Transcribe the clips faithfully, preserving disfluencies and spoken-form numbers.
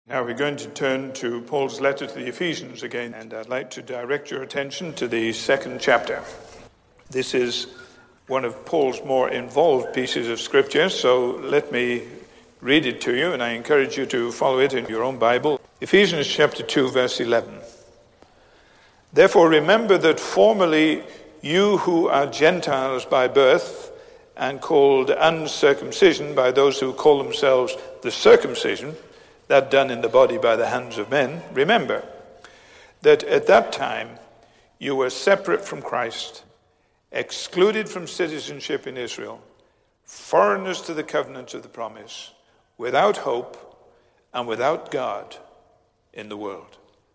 Now we're going to turn to Paul's letter to the Ephesians again, and I'd like to direct your attention to the second chapter. This is one of Paul's more involved pieces of scripture, so let me read it to you, and I encourage you to follow it in your own Bible. Ephesians chapter two, verse eleven. Therefore remember that formerly you who are Gentiles by birth and called uncircumcision by those who call themselves the circumcision, that done in the body by the hands of men, remember that at that time you were separate from Christ, excluded from citizenship in Israel, foreigners to the covenants of the promise, without hope and without God in the world.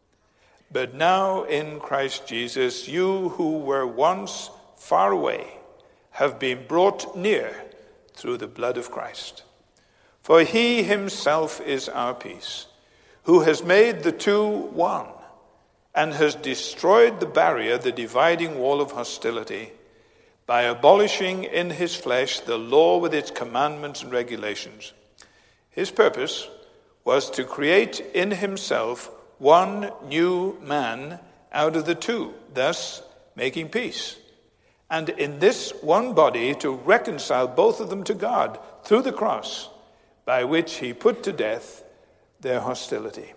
But now in Christ Jesus, you who were once far away have been brought near through the blood of Christ. For he himself is our peace, who has made the two one, and has destroyed the barrier, the dividing wall of hostility, by abolishing in his flesh the law with its commandments and regulations. His purpose was to create in himself one new man out of the two, thus making peace. And in this one body to reconcile both of them to God through the cross, by which he put to death their hostility.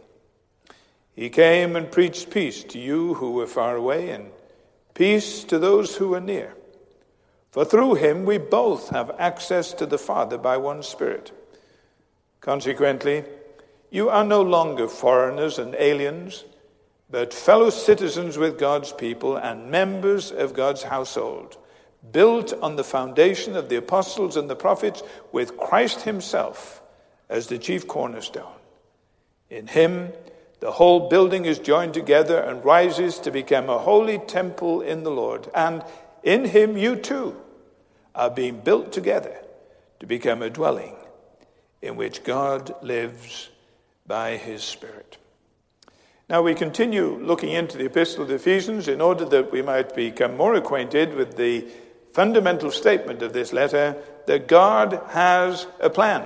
He came and preached peace to you who were far away, and peace to those who are near. For through him we both have access to the Father by one Spirit. Consequently, you are no longer foreigners and aliens, but fellow citizens with God's people and members of God's household, built on the foundation of the apostles and the prophets, with Christ himself as the chief cornerstone. In him, the whole building is joined together and rises to become a holy temple in the Lord. And in him, you too are being built together to become a dwelling in which God lives by his Spirit. Now we continue looking into the Epistle of Ephesians in order that we might become more acquainted with the fundamental statement of this letter, that God has a plan.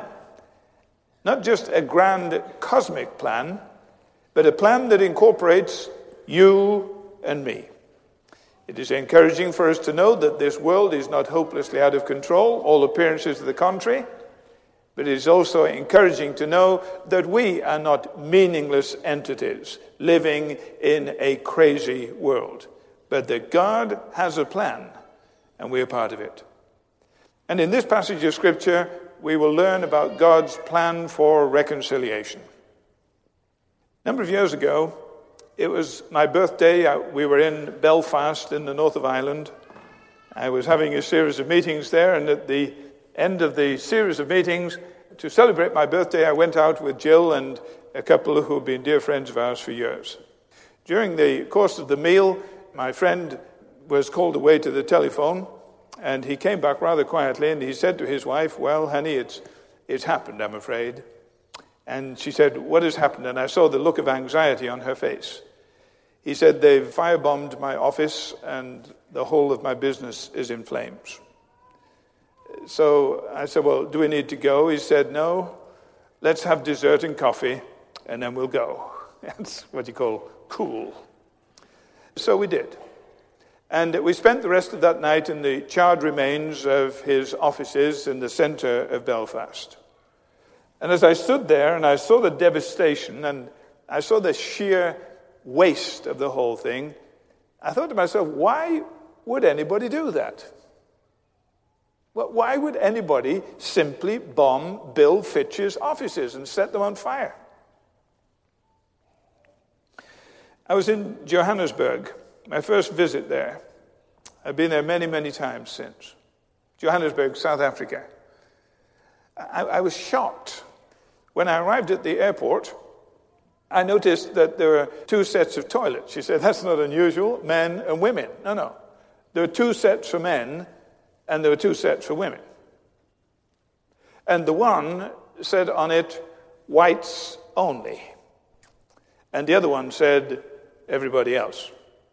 Not just a grand cosmic plan, but a plan that incorporates you and me. It is encouraging for us to know that this world is not hopelessly out of control, all appearances to the contrary, but it is also encouraging to know that we are not meaningless entities living in a crazy world, but that God has a plan, and we are part of it. And in this passage of Scripture, we will learn about God's plan for reconciliation. A number of years ago, it was my birthday. We were in Belfast in the north of Ireland. I was having a series of meetings there, and at the end of the series of meetings, to celebrate my birthday, I went out with Jill and a couple who have been dear friends of ours for years. During the course of the meal, my friend was called away to the telephone, and he came back rather quietly, and he said to his wife, "Well, honey, it's it's happened, I'm afraid." And she said, "What has happened?" And I saw the look of anxiety on her face. He said, "They've firebombed my office, and the whole of my business is in flames." So I said, "Well, do we need to go?" He said, "No, let's have dessert and coffee, and then we'll go." That's what you call cool. So we did. And we spent the rest of that night in the charred remains of his offices in the centre of Belfast. And as I stood there and I saw the devastation and I saw the sheer waste of the whole thing, I thought to myself, why would anybody do that? Well, why would anybody simply bomb Bill Fitch's offices and set them on fire? I was in Johannesburg, my first visit there. I've been there many, many times since. Johannesburg, South Africa. I, I was shocked. When I arrived at the airport, I noticed that there were two sets of toilets. She said, "That's not unusual, men and women." No, no. There were two sets for men, and there were two sets for women. And the one said on it, "Whites only." And the other one said, "Everybody else."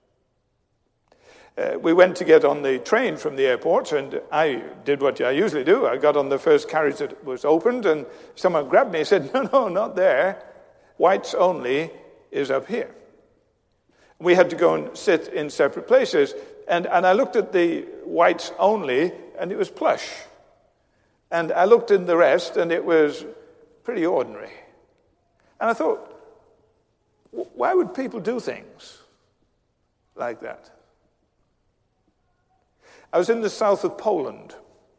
Uh, we went to get on the train from the airport, and I did what I usually do. I got on the first carriage that was opened, and someone grabbed me and said, "No, no, not there. whites only is up here. We had to go and sit in separate places. And, and I looked at the whites only, and it was plush. And I looked in the rest, and it was pretty ordinary. And I thought, why would people do things like that? I was in the south of Poland.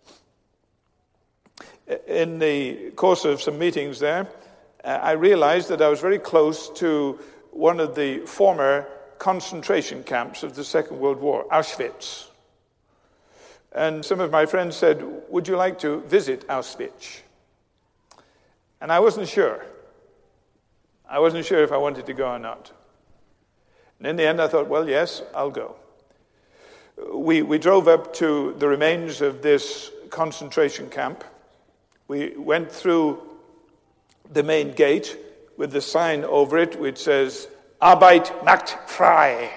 In the course of some meetings there, I realized that I was very close to one of the former concentration camps of the Second World War, Auschwitz. And some of my friends said, would you like to visit Auschwitz? And I wasn't sure. I wasn't sure if I wanted to go or not. And in the end, I thought, well, yes, I'll go. We, we drove up to the remains of this concentration camp. We went through the main gate with the sign over it which says, Arbeit macht frei.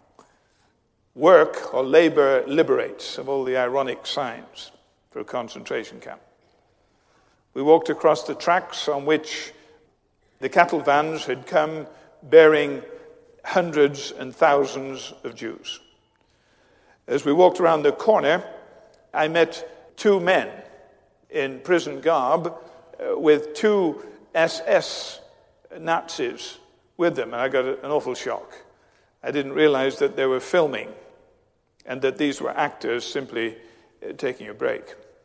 Work or labor liberates, of all the ironic signs for a concentration camp. We walked across the tracks on which the cattle vans had come bearing hundreds and thousands of Jews. As we walked around the corner, I met two men in prison garb uh, with two S S Nazis with them, and I got an awful shock. I didn't realize that they were filming and that these were actors simply uh, taking a break.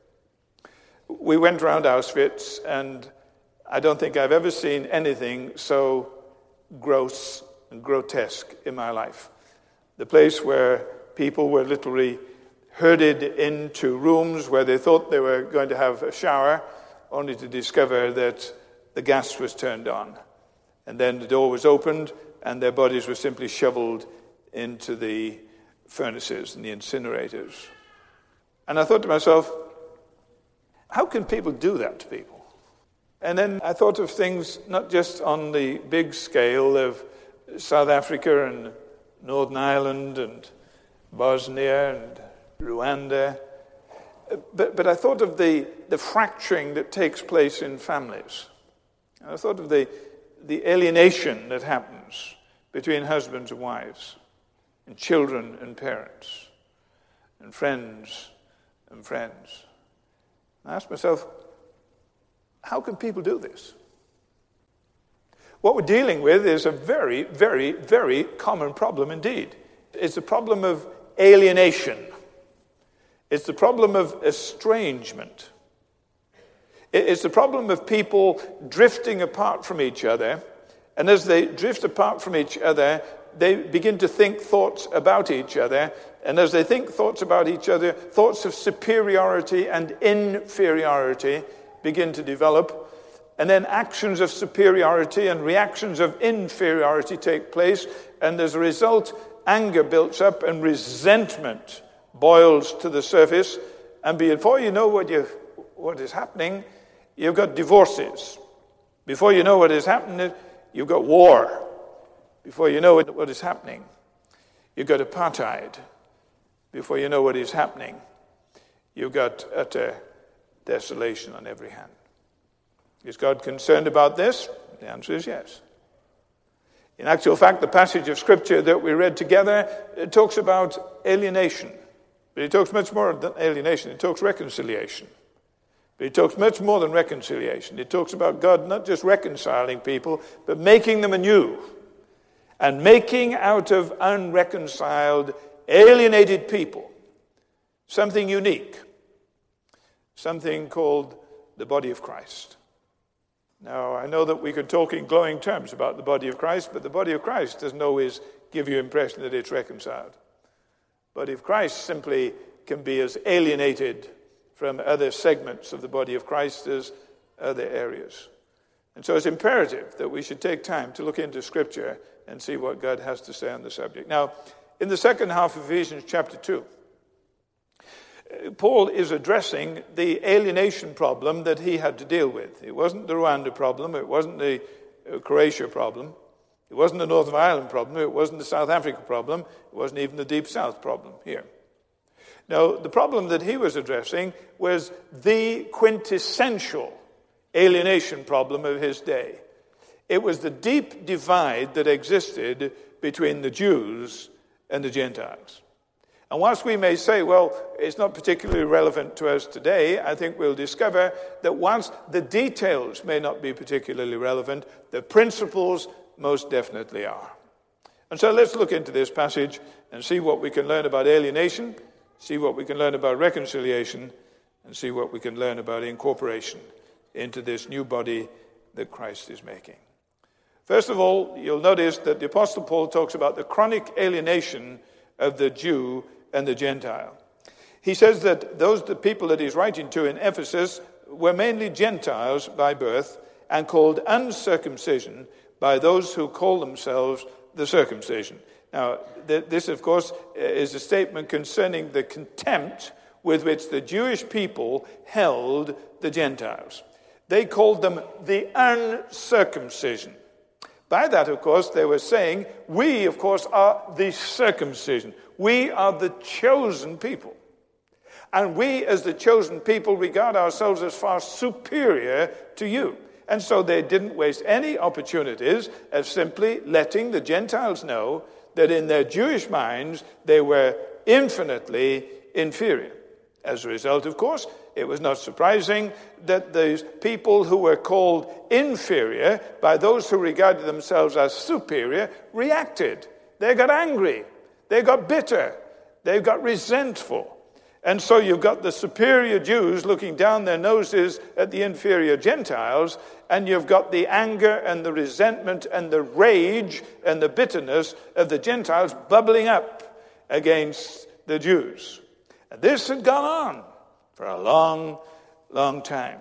We went around Auschwitz, and I don't think I've ever seen anything so gross and grotesque in my life. The place where people were literally herded into rooms where they thought they were going to have a shower, only to discover that the gas was turned on. And then the door was opened, and their bodies were simply shoveled into the furnaces and the incinerators. And I thought to myself, how can people do that to people? And then I thought of things not just on the big scale of South Africa and Northern Ireland and Bosnia and Rwanda, but, but I thought of the, the fracturing that takes place in families. I thought of the, the alienation that happens between husbands and wives, and children and parents, and friends and friends. I asked myself, how can people do this? What we're dealing with is a very, very, very common problem indeed. It's a problem of alienation. It's the problem of estrangement. It's the problem of people drifting apart from each other, and as they drift apart from each other, they begin to think thoughts about each other, and as they think thoughts about each other, thoughts of superiority and inferiority begin to develop, and then actions of superiority and reactions of inferiority take place, and as a result, anger builds up and resentment boils to the surface, and before you know what you what is happening, you've got divorces. Before you know what is happening, you've got war. Before you know what is happening, you've got apartheid. Before you know what is happening, you've got utter desolation on every hand. Is God concerned about this? The answer is yes. In actual fact, the passage of Scripture that we read together, it talks about alienation. But it talks much more than alienation. It talks reconciliation. But it talks much more than reconciliation. It talks about God not just reconciling people, but making them anew. And making out of unreconciled, alienated people something unique. Something called the body of Christ. Now, I know that we could talk in glowing terms about the body of Christ, but the body of Christ doesn't always give you the impression that it's reconciled. The body of Christ simply can be as alienated from other segments of the body of Christ as other areas. And so it's imperative that we should take time to look into Scripture and see what God has to say on the subject. Now, in the second half of Ephesians chapter two, Paul is addressing the alienation problem that he had to deal with. It wasn't the Rwanda problem. It wasn't the Croatia problem. It wasn't the Northern Ireland problem. It wasn't the South Africa problem. It wasn't even the Deep South problem here. Now, the problem that he was addressing was the quintessential alienation problem of his day. It was the deep divide that existed between the Jews and the Gentiles. And whilst we may say, well, it's not particularly relevant to us today, I think we'll discover that whilst the details may not be particularly relevant, the principles most definitely are. And so let's look into this passage and see what we can learn about alienation, see what we can learn about reconciliation, and see what we can learn about incorporation into this new body that Christ is making. First of all, you'll notice that the Apostle Paul talks about the chronic alienation of the Jew and the Gentile. He says that those the people that he's writing to in Ephesus were mainly Gentiles by birth and called uncircumcision by those who call themselves the circumcision. Now, th- this, of course, is a statement concerning the contempt with which the Jewish people held the Gentiles. They called them the uncircumcision. By that, of course, they were saying, we, of course, are the circumcision. We are the chosen people. And we, as the chosen people, regard ourselves as far superior to you. And so they didn't waste any opportunities of simply letting the Gentiles know that in their Jewish minds, they were infinitely inferior. As a result, of course, it was not surprising that these people who were called inferior by those who regarded themselves as superior reacted. They got angry. They got bitter. They got resentful. And so you've got the superior Jews looking down their noses at the inferior Gentiles, and you've got the anger and the resentment and the rage and the bitterness of the Gentiles bubbling up against the Jews. And this had gone on for a long, long time.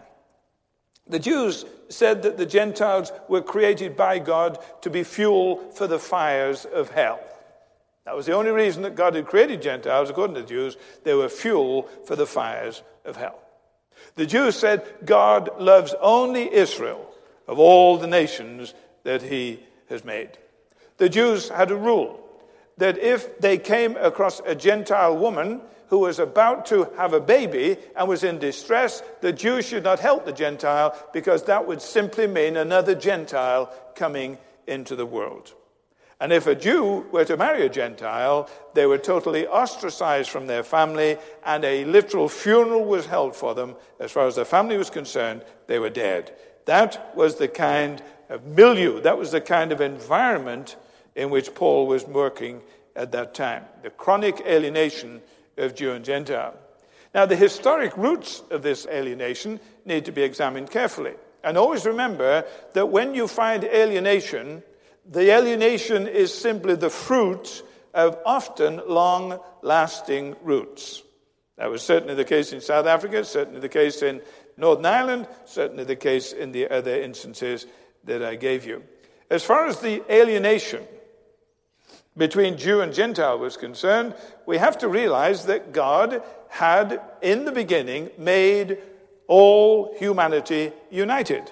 The Jews said that the Gentiles were created by God to be fuel for the fires of hell. That was the only reason that God had created Gentiles, according to the Jews. They were fuel for the fires of hell. The Jews said God loves only Israel of all the nations that he has made. The Jews had a rule that if they came across a Gentile woman who was about to have a baby and was in distress, the Jew should not help the Gentile, because that would simply mean another Gentile coming into the world. And if a Jew were to marry a Gentile, they were totally ostracized from their family, and a literal funeral was held for them. As far as their family was concerned, they were dead. That was the kind of milieu, that was the kind of environment in which Paul was working at that time. The chronic alienation of Jew and Gentile. Now, the historic roots of this alienation need to be examined carefully. And always remember that when you find alienation, the alienation is simply the fruit of often long-lasting roots. That was certainly the case in South Africa, certainly the case in Northern Ireland, certainly the case in the other instances that I gave you. As far as the alienation between Jew and Gentile was concerned, we have to realize that God had, in the beginning, made all humanity united.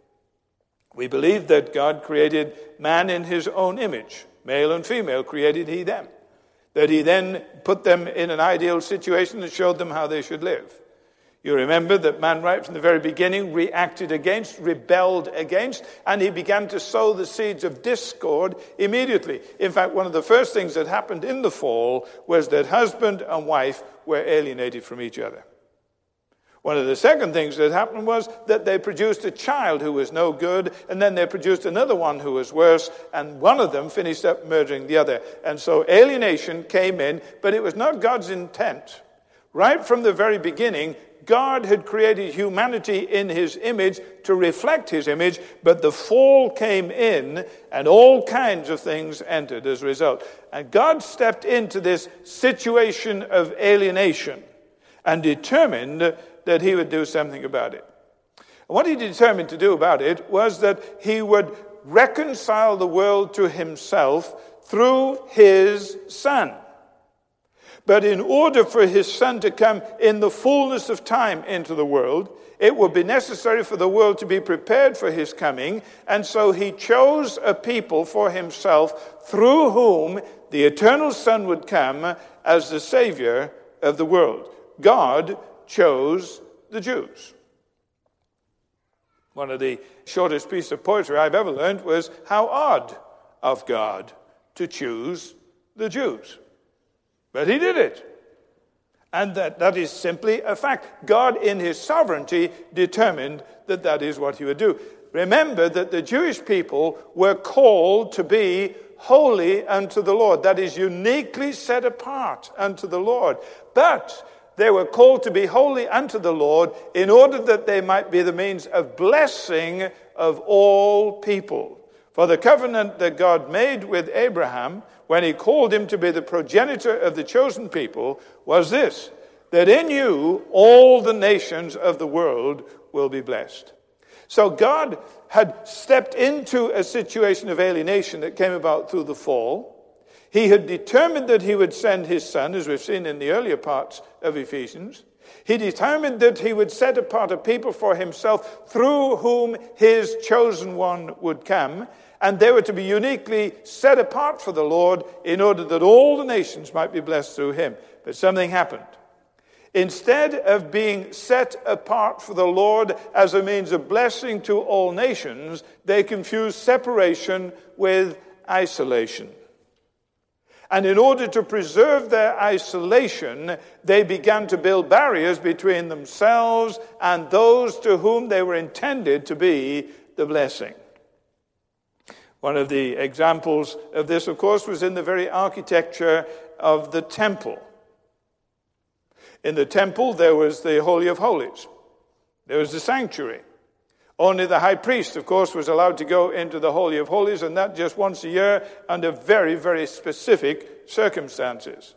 We believe that God created man in his own image. Male and female created he them. That he then put them in an ideal situation and showed them how they should live. You remember that man right from the very beginning reacted against, rebelled against, and he began to sow the seeds of discord immediately. In fact, one of the first things that happened in the fall was that husband and wife were alienated from each other. One of the second things that happened was that they produced a child who was no good, and then they produced another one who was worse, and one of them finished up murdering the other. And so alienation came in, but it was not God's intent. Right from the very beginning, God had created humanity in his image to reflect his image, but the fall came in, and all kinds of things entered as a result. And God stepped into this situation of alienation and determined that he would do something about it. And what he determined to do about it was that he would reconcile the world to himself through his Son. But in order for his Son to come in the fullness of time into the world, it would be necessary for the world to be prepared for his coming, and so he chose a people for himself through whom the eternal Son would come as the Savior of the world. God chose the Jews. One of the shortest pieces of poetry I've ever learned was, how odd of God to choose the Jews. But he did it. And that, that is simply a fact. God, in his sovereignty, determined that that is what he would do. Remember that the Jewish people were called to be holy unto the Lord. That is, uniquely set apart unto the Lord. But they were called to be holy unto the Lord in order that they might be the means of blessing of all people. For the covenant that God made with Abraham, when he called him to be the progenitor of the chosen people, was this, that in you all the nations of the world will be blessed. So God had stepped into a situation of alienation that came about through the fall. He had determined that he would send his son, as we've seen in the earlier parts of Ephesians. He determined that he would set apart a people for himself through whom his chosen one would come. And they were to be uniquely set apart for the Lord in order that all the nations might be blessed through him. But something happened. Instead of being set apart for the Lord as a means of blessing to all nations, they confused separation with isolation. And in order to preserve their isolation, they began to build barriers between themselves and those to whom they were intended to be the blessing. One of the examples of this, of course, was in the very architecture of the temple. In the temple, there was the Holy of Holies. There was the sanctuary. Only the high priest, of course, was allowed to go into the Holy of Holies, and that just once a year under very, very specific circumstances.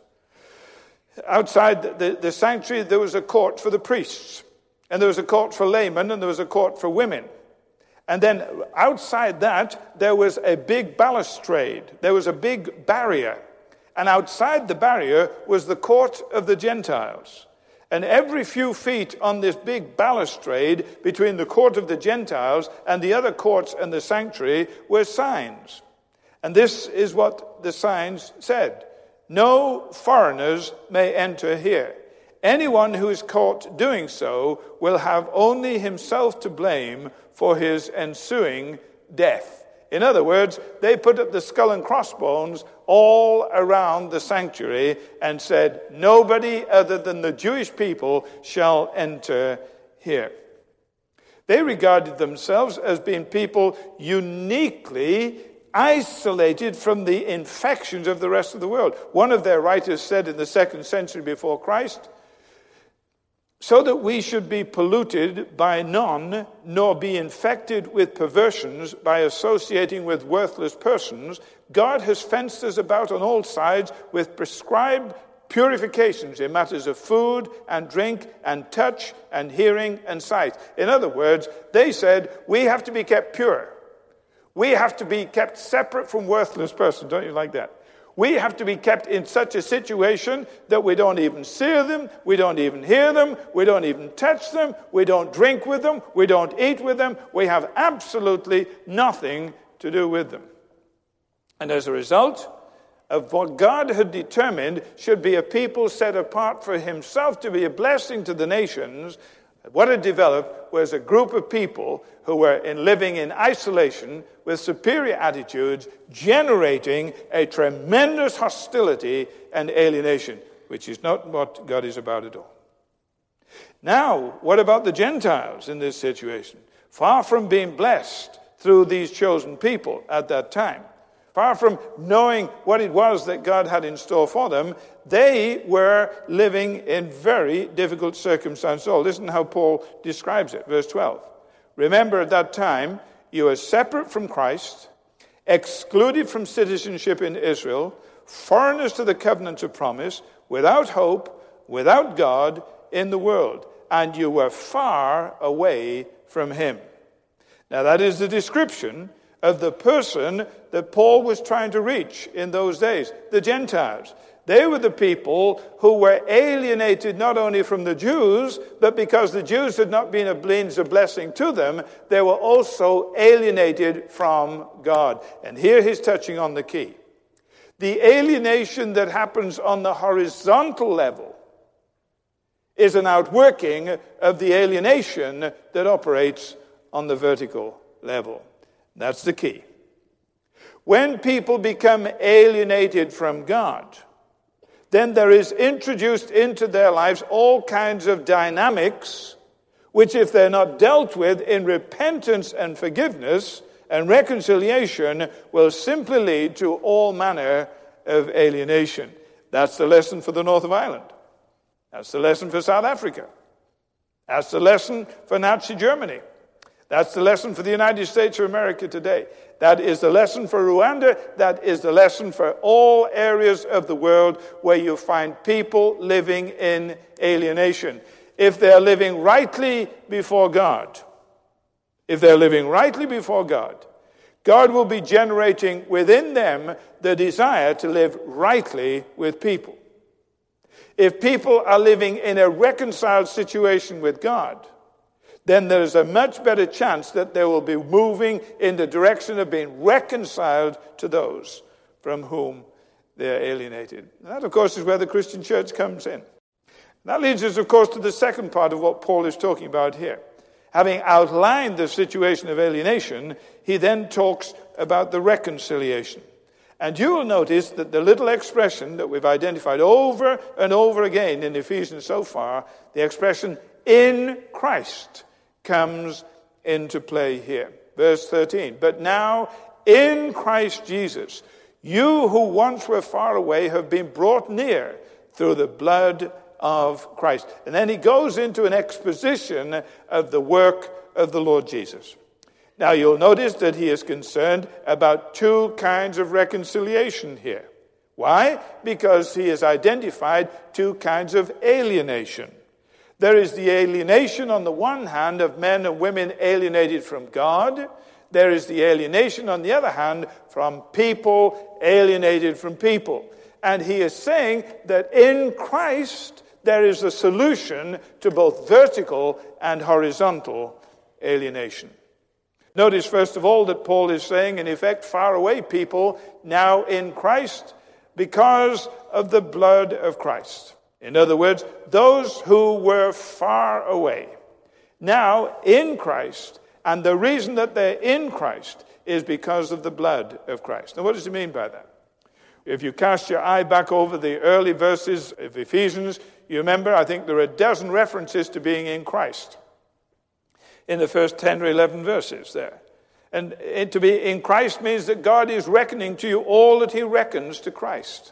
Outside the, the sanctuary, there was a court for the priests, and there was a court for laymen, and there was a court for women. And then outside that, there was a big balustrade. There was a big barrier. And outside the barrier was the court of the Gentiles. And every few feet on this big balustrade between the court of the Gentiles and the other courts and the sanctuary were signs. And this is what the signs said. No foreigners may enter here. Anyone who is caught doing so will have only himself to blame for his ensuing death. In other words, they put up the skull and crossbones all around the sanctuary and said, nobody other than the Jewish people shall enter here. They regarded themselves as being people uniquely isolated from the infections of the rest of the world. One of their writers said in the second century before Christ, so that we should be polluted by none, nor be infected with perversions by associating with worthless persons, God has fenced us about on all sides with prescribed purifications in matters of food and drink and touch and hearing and sight. In other words, they said, we have to be kept pure. We have to be kept separate from worthless persons. Don't you like that? We have to be kept in such a situation that we don't even see them, we don't even hear them, we don't even touch them, we don't drink with them, we don't eat with them. We have absolutely nothing to do with them. And as a result of what God had determined should be a people set apart for himself to be a blessing to the nations, what had developed was a group of people who were in living in isolation with superior attitudes, generating a tremendous hostility and alienation, which is not what God is about at all. Now, what about the Gentiles in this situation? Far from being blessed through these chosen people at that time, far from knowing what it was that God had in store for them, they were living in very difficult circumstances. So listen how Paul describes it, verse twelve. Remember, at that time, you were separate from Christ, excluded from citizenship in Israel, foreigners to the covenant of promise, without hope, without God in the world, and you were far away from him. Now, that is the description of the person that Paul was trying to reach in those days, the Gentiles. They were the people who were alienated not only from the Jews, but because the Jews had not been a means of blessing to them, they were also alienated from God. And here he's touching on the key. The alienation that happens on the horizontal level is an outworking of the alienation that operates on the vertical level. That's the key. When people become alienated from God, then there is introduced into their lives all kinds of dynamics which, if they're not dealt with in repentance and forgiveness and reconciliation, will simply lead to all manner of alienation. That's the lesson for the north of Ireland. That's the lesson for South Africa. That's the lesson for Nazi Germany. That's the lesson for the United States of America today. That is the lesson for Rwanda. That is the lesson for all areas of the world where you find people living in alienation. If they're living rightly before God, if they're living rightly before God, God will be generating within them the desire to live rightly with people. If people are living in a reconciled situation with God, then there's a much better chance that they will be moving in the direction of being reconciled to those from whom they're alienated. And that, of course, is where the Christian church comes in. That leads us, of course, to the second part of what Paul is talking about here. Having outlined the situation of alienation, he then talks about the reconciliation. And you will notice that the little expression that we've identified over and over again in Ephesians so far, the expression in Christ, comes into play here. Verse thirteen, but now in Christ Jesus, you who once were far away have been brought near through the blood of Christ. And then he goes into an exposition of the work of the Lord Jesus. Now you'll notice that he is concerned about two kinds of reconciliation here. Why? Because he has identified two kinds of alienation. There is the alienation on the one hand of men and women alienated from God. There is the alienation on the other hand from people alienated from people. And he is saying that in Christ there is a solution to both vertical and horizontal alienation. Notice first of all that Paul is saying, in effect, far away people now in Christ because of the blood of Christ. In other words, those who were far away, now in Christ, and the reason that they're in Christ is because of the blood of Christ. Now, what does he mean by that? If you cast your eye back over the early verses of Ephesians, you remember, I think there are a dozen references to being in Christ in the first ten or eleven verses there. And to be in Christ means that God is reckoning to you all that he reckons to Christ.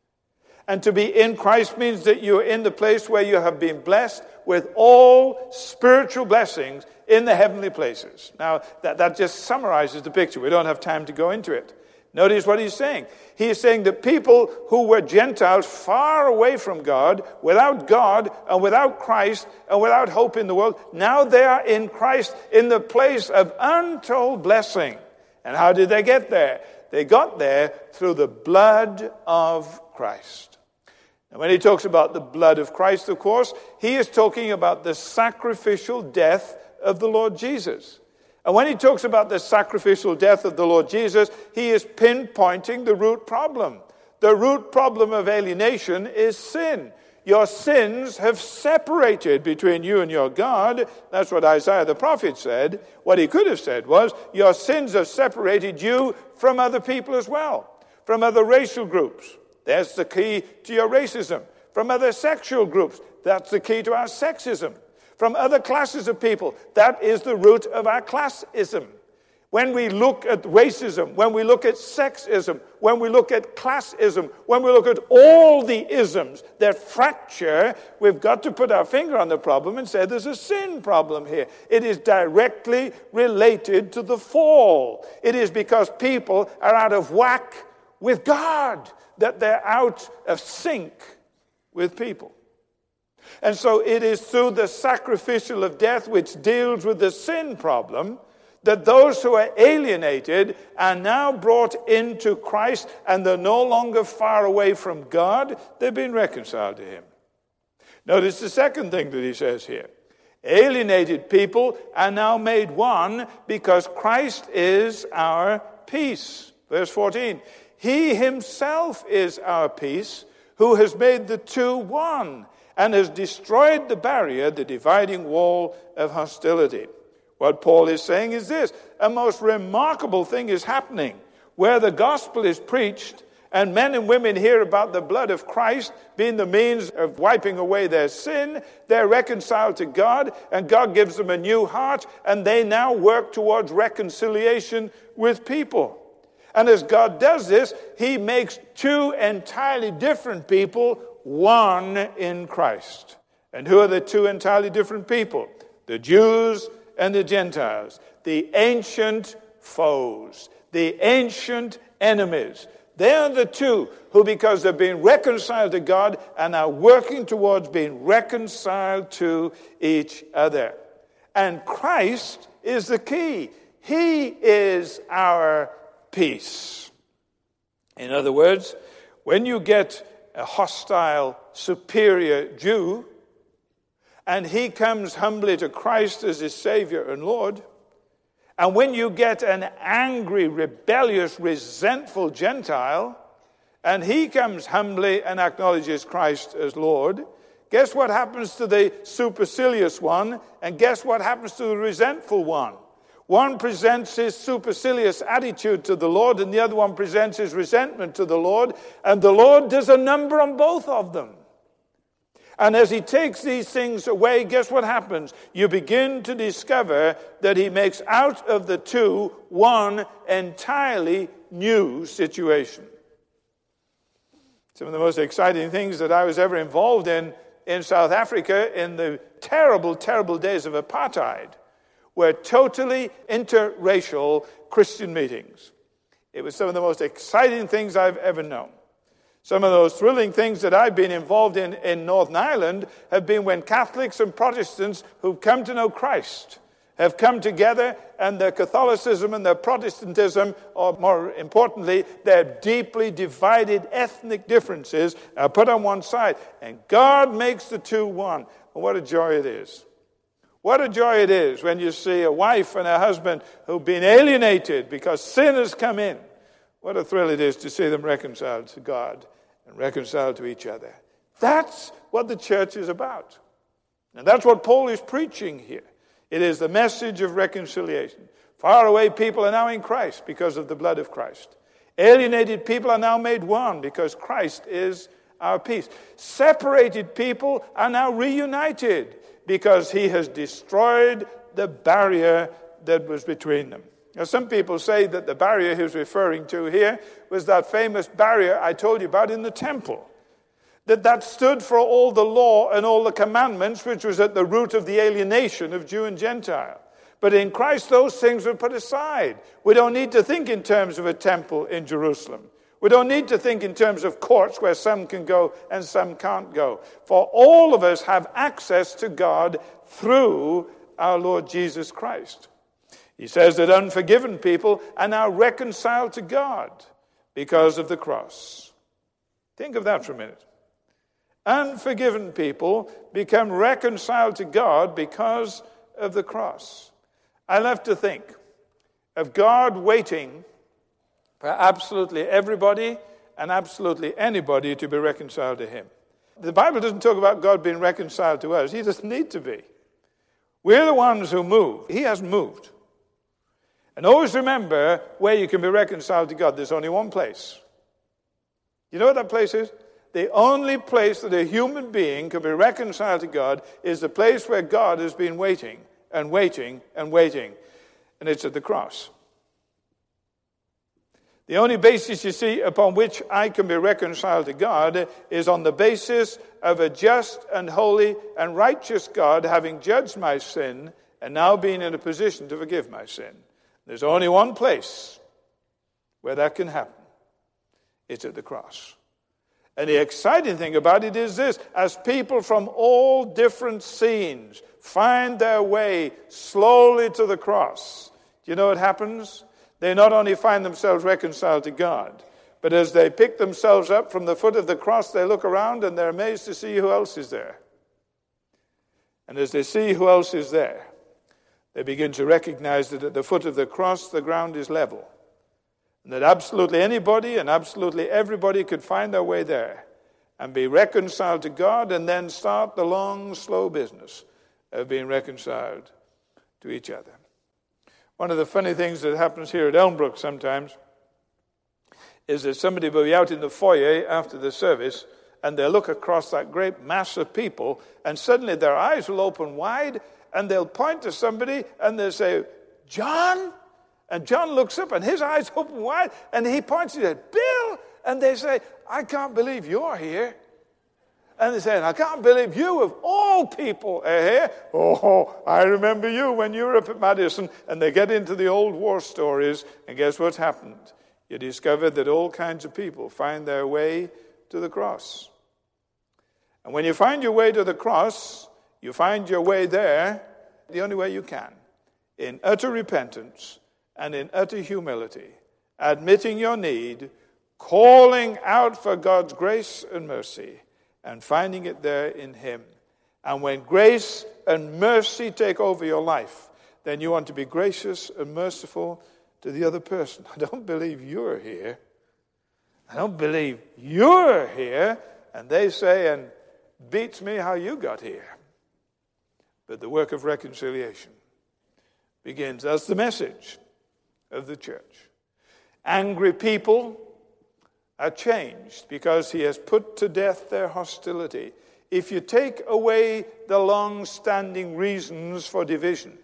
And to be in Christ means that you're in the place where you have been blessed with all spiritual blessings in the heavenly places. Now, that, that just summarizes the picture. We don't have time to go into it. Notice what he's saying. He is saying that people who were Gentiles far away from God, without God and without Christ and without hope in the world, now they are in Christ in the place of untold blessing. And how did they get there? They got there through the blood of Christ. And when he talks about the blood of Christ, of course, he is talking about the sacrificial death of the Lord Jesus. And when he talks about the sacrificial death of the Lord Jesus, he is pinpointing the root problem. The root problem of alienation is sin. Your sins have separated between you and your God. That's what Isaiah the prophet said. What he could have said was, your sins have separated you from other people as well, from other racial groups. That's the key to your racism. From other sexual groups, that's the key to our sexism. From other classes of people, that is the root of our classism. When we look at racism, when we look at sexism, when we look at classism, when we look at all the isms that fracture, we've got to put our finger on the problem and say there's a sin problem here. It is directly related to the fall. It is because people are out of whack with God that they're out of sync with people. And so it is through the sacrificial of death, which deals with the sin problem, that those who are alienated are now brought into Christ, and they're no longer far away from God. They've been reconciled to him. Notice the second thing that he says here. Alienated people are now made one because Christ is our peace. Verse fourteen. He himself is our peace, who has made the two one, and has destroyed the barrier, the dividing wall of hostility. What Paul is saying is this: a most remarkable thing is happening where the gospel is preached and men and women hear about the blood of Christ being the means of wiping away their sin. They're reconciled to God, and God gives them a new heart, and they now work towards reconciliation with people. And as God does this, he makes two entirely different people one in Christ. And who are the two entirely different people? The Jews and the Gentiles, the ancient foes, the ancient enemies. They are the two who, because they've been reconciled to God, are now working towards being reconciled to each other. And Christ is the key. He is our peace. In other words, when you get a hostile, superior Jew, and he comes humbly to Christ as his Savior and Lord, and when you get an angry, rebellious, resentful Gentile, and he comes humbly and acknowledges Christ as Lord, guess what happens to the supercilious one, and guess what happens to the resentful one? One presents his supercilious attitude to the Lord, and the other one presents his resentment to the Lord, and the Lord does a number on both of them. And as he takes these things away, guess what happens? You begin to discover that he makes out of the two one entirely new situation. Some of the most exciting things that I was ever involved in in South Africa in the terrible, terrible days of apartheid were totally interracial Christian meetings. It was some of the most exciting things I've ever known. Some of those thrilling things that I've been involved in in Northern Ireland have been when Catholics and Protestants who've come to know Christ have come together, and their Catholicism and their Protestantism, or more importantly, their deeply divided ethnic differences, are put on one side, and God makes the two one. And what a joy it is. What a joy it is when you see a wife and a husband who've been alienated because sin has come in. What a thrill it is to see them reconciled to God and reconciled to each other. That's what the church is about. And that's what Paul is preaching here. It is the message of reconciliation. Far away people are now in Christ because of the blood of Christ. Alienated people are now made one because Christ is our peace. Separated people are now reunited because he has destroyed the barrier that was between them. Now, some people say that the barrier he was referring to here was that famous barrier I told you about in the temple. That that stood for all the law and all the commandments, which was at the root of the alienation of Jew and Gentile. But in Christ, those things were put aside. We don't need to think in terms of a temple in Jerusalem. We don't need to think in terms of courts where some can go and some can't go. For all of us have access to God through our Lord Jesus Christ. He says that unforgiven people are now reconciled to God because of the cross. Think of that for a minute. Unforgiven people become reconciled to God because of the cross. I love to think of God waiting for absolutely everybody and absolutely anybody to be reconciled to him. The Bible doesn't talk about God being reconciled to us. He doesn't need to be. We're the ones who move. He hasn't moved. And always remember where you can be reconciled to God. There's only one place. You know what that place is? The only place that a human being can be reconciled to God is the place where God has been waiting and waiting and waiting. And it's at the cross. The only basis, you see, upon which I can be reconciled to God is on the basis of a just and holy and righteous God having judged my sin and now being in a position to forgive my sin. There's only one place where that can happen. It's at the cross. And the exciting thing about it is this: as people from all different scenes find their way slowly to the cross, do you know what happens? They not only find themselves reconciled to God, but as they pick themselves up from the foot of the cross, they look around and they're amazed to see who else is there. And as they see who else is there, they begin to recognize that at the foot of the cross, the ground is level. And that absolutely anybody and absolutely everybody could find their way there and be reconciled to God and then start the long, slow business of being reconciled to each other. One of the funny things that happens here at Elmbrook sometimes is that somebody will be out in the foyer after the service, and they'll look across that great mass of people, and suddenly their eyes will open wide, and they'll point to somebody, and they'll say, "John?" And John looks up, and his eyes open wide, and he points and says, "Bill?" And they say, "I can't believe you're here." And they say, "I can't believe you, of all people, are here." "Oh, I remember you when you were up at Madison." And they get into the old war stories, and guess what's happened? You discover that all kinds of people find their way to the cross. And when you find your way to the cross, you find your way there the only way you can, in utter repentance and in utter humility, admitting your need, calling out for God's grace and mercy, and finding it there in him. And when grace and mercy take over your life, then you want to be gracious and merciful to the other person. "I don't believe you're here. I don't believe you're here." And they say, "And beats me how you got here." But the work of reconciliation begins. That's the message of the church. Angry people are changed because he has put to death their hostility. If you take away the long-standing reasons for division,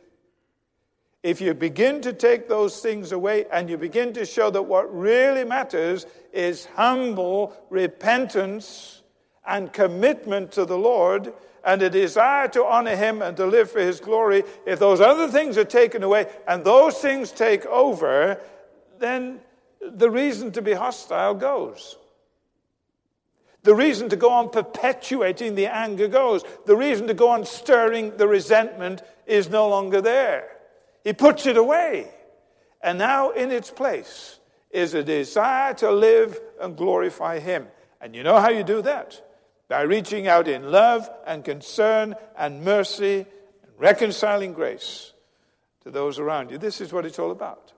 if you begin to take those things away and you begin to show that what really matters is humble repentance and commitment to the Lord and a desire to honor him and to live for his glory, if those other things are taken away and those things take over, then the reason to be hostile goes. The reason to go on perpetuating the anger goes. The reason to go on stirring the resentment is no longer there. He puts it away. And now in its place is a desire to live and glorify him. And you know how you do that? By reaching out in love and concern and mercy and reconciling grace to those around you. This is what it's all about.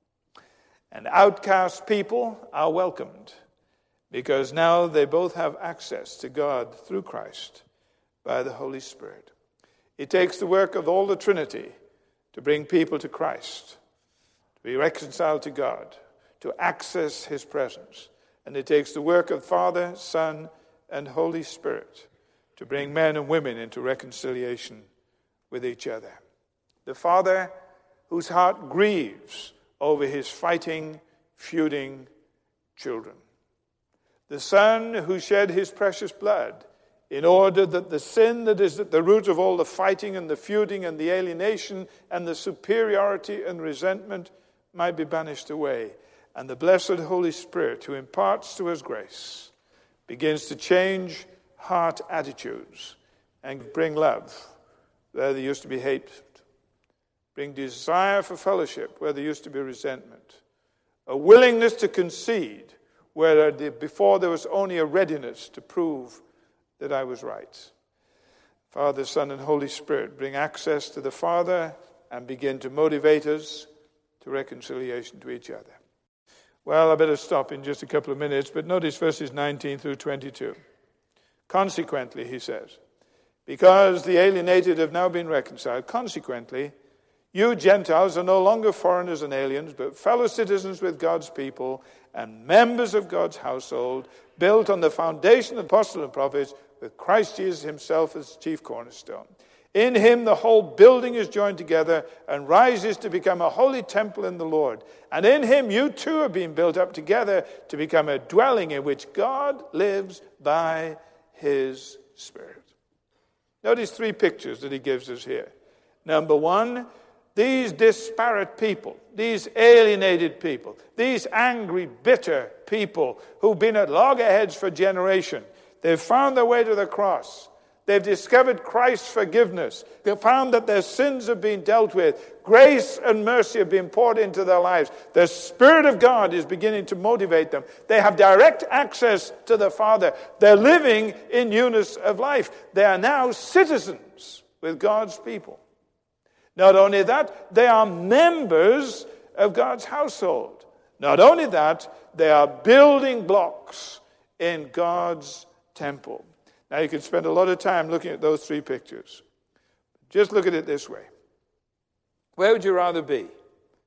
And outcast people are welcomed because now they both have access to God through Christ by the Holy Spirit. It takes the work of all the Trinity to bring people to Christ, to be reconciled to God, to access his presence. And it takes the work of Father, Son, and Holy Spirit to bring men and women into reconciliation with each other. The Father whose heart grieves over his fighting, feuding children. The Son who shed his precious blood in order that the sin that is at the root of all the fighting and the feuding and the alienation and the superiority and resentment might be banished away. And the blessed Holy Spirit who imparts to us grace begins to change heart attitudes and bring love where there used to be hate, bring desire for fellowship where there used to be resentment, a willingness to concede where before there was only a readiness to prove that I was right. Father, Son, and Holy Spirit bring access to the Father and begin to motivate us to reconciliation to each other. Well, I better stop in just a couple of minutes, but notice verses nineteen through twenty-two. Consequently, he says, because the alienated have now been reconciled, consequently, you Gentiles are no longer foreigners and aliens, but fellow citizens with God's people and members of God's household, built on the foundation of the apostles and prophets, with Christ Jesus himself as chief cornerstone. In him the whole building is joined together and rises to become a holy temple in the Lord. And in him you too are being built up together to become a dwelling in which God lives by his Spirit. Notice three pictures that he gives us here. Number one, these disparate people, these alienated people, these angry, bitter people who've been at loggerheads for generations, they've found their way to the cross. They've discovered Christ's forgiveness. They've found that their sins have been dealt with. Grace and mercy have been poured into their lives. The Spirit of God is beginning to motivate them. They have direct access to the Father. They're living in newness of life. They are now citizens with God's people. Not only that, they are members of God's household. Not only that, they are building blocks in God's temple. Now, you could spend a lot of time looking at those three pictures. Just look at it this way. Where would you rather be?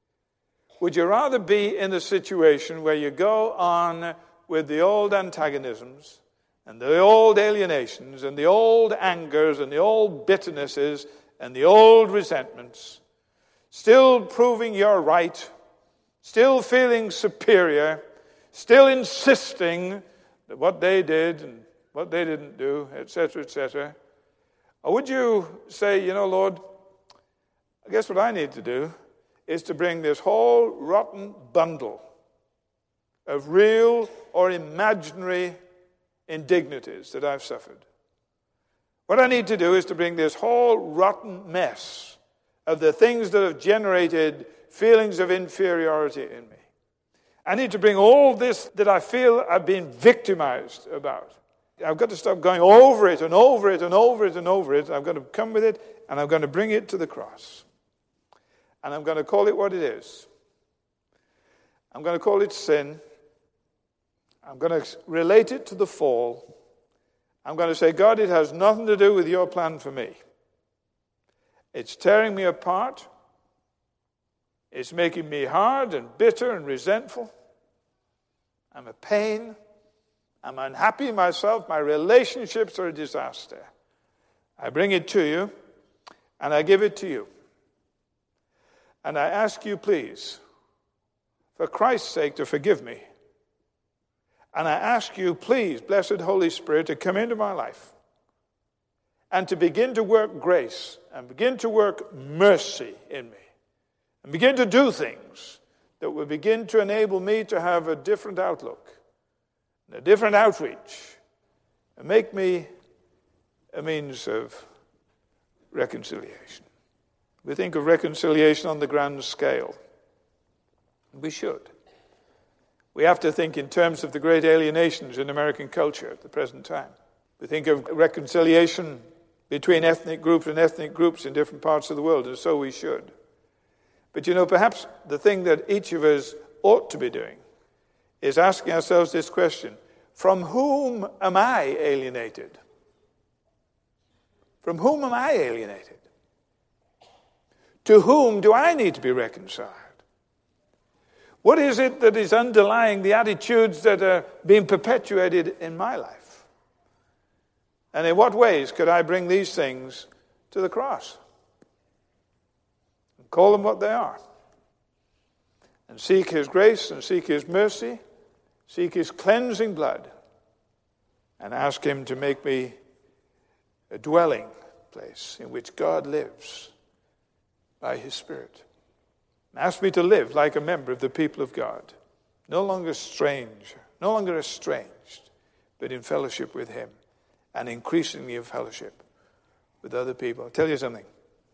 Would you rather be in a situation where you go on with the old antagonisms and the old alienations and the old angers and the old bitternesses and the old resentments, still proving you're right, still feeling superior, still insisting that what they did and what they didn't do, et cetera, et cetera? Or would you say, you know, Lord, I guess what I need to do is to bring this whole rotten bundle of real or imaginary indignities that I've suffered. What I need to do is to bring this whole rotten mess of the things that have generated feelings of inferiority in me. I need to bring all this that I feel I've been victimized about. I've got to stop going over it and over it and over it and over it. I've got to come with it and I'm going to bring it to the cross. And I'm going to call it what it is. I'm going to call it sin. I'm going to relate it to the fall. I'm going to say, God, it has nothing to do with your plan for me. It's tearing me apart. It's making me hard and bitter and resentful. I'm a pain. I'm unhappy myself. My relationships are a disaster. I bring it to you, and I give it to you. And I ask you, please, for Christ's sake, to forgive me. And I ask you, please, blessed Holy Spirit, to come into my life and to begin to work grace and begin to work mercy in me and begin to do things that will begin to enable me to have a different outlook and a different outreach and make me a means of reconciliation. We think of reconciliation on the grand scale. We should. We have to think in terms of the great alienations in American culture at the present time. We think of reconciliation between ethnic groups and ethnic groups in different parts of the world, and so we should. But you know, perhaps the thing that each of us ought to be doing is asking ourselves this question: from whom am I alienated? From whom am I alienated? To whom do I need to be reconciled? What is it that is underlying the attitudes that are being perpetuated in my life? And in what ways could I bring these things to the cross? And call them what they are. And seek his grace and seek his mercy, seek his cleansing blood, and ask him to make me a dwelling place in which God lives by his Spirit. Ask me to live like a member of the people of God, no longer strange, no longer estranged, but in fellowship with him, and increasingly in fellowship with other people. I'll tell you something.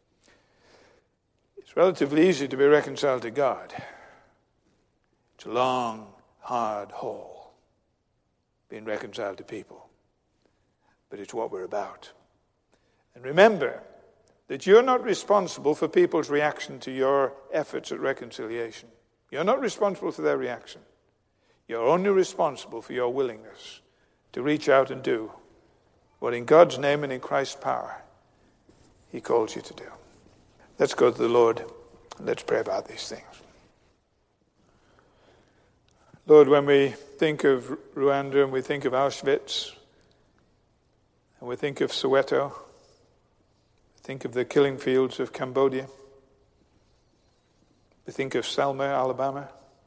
It's relatively easy to be reconciled to God. It's a long, hard haul, being reconciled to people. But it's what we're about. And remember that you're not responsible for people's reaction to your efforts at reconciliation. You're not responsible for their reaction. You're only responsible for your willingness to reach out and do what in God's name and in Christ's power he calls you to do. Let's go to the Lord and let's pray about these things. Lord, when we think of Rwanda and we think of Auschwitz and we think of Soweto, think of the killing fields of Cambodia. We think of Selma, Alabama.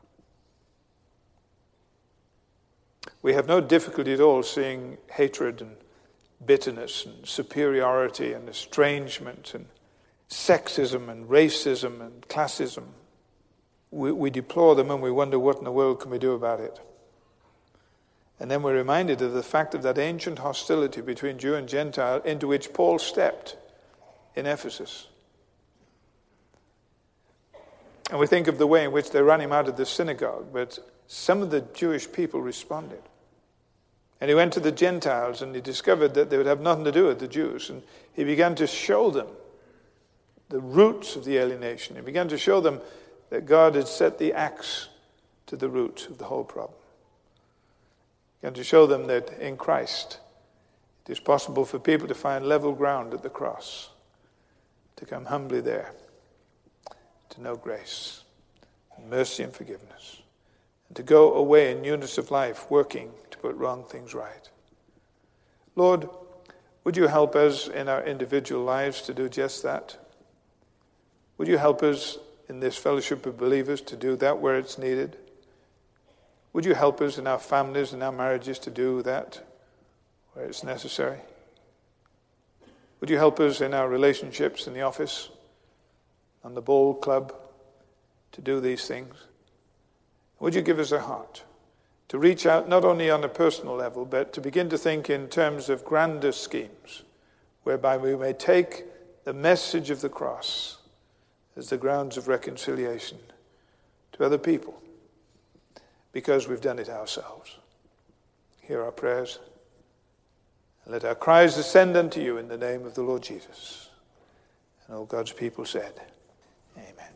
We have no difficulty at all seeing hatred and bitterness and superiority and estrangement and sexism and racism and classism. We, we deplore them and we wonder what in the world can we do about it. And then we're reminded of the fact of that ancient hostility between Jew and Gentile into which Paul stepped in Ephesus. And we think of the way in which they ran him out of the synagogue, but some of the Jewish people responded. And he went to the Gentiles and he discovered that they would have nothing to do with the Jews. And he began to show them the roots of the alienation. He began to show them that God had set the axe to the root of the whole problem. He began to show them that in Christ it is possible for people to find level ground at the cross, to come humbly there, to know grace, and mercy and forgiveness, and to go away in newness of life, working to put wrong things right. Lord, would you help us in our individual lives to do just that? Would you help us in this fellowship of believers to do that where it's needed? Would you help us in our families and our marriages to do that where it's necessary? Would you help us in our relationships in the office, on the bowl club, to do these things? Would you give us a heart to reach out not only on a personal level, but to begin to think in terms of grander schemes, whereby we may take the message of the cross as the grounds of reconciliation to other people, because we've done it ourselves. Hear our prayers, and let our cries ascend unto you in the name of the Lord Jesus. And all God's people said, Amen.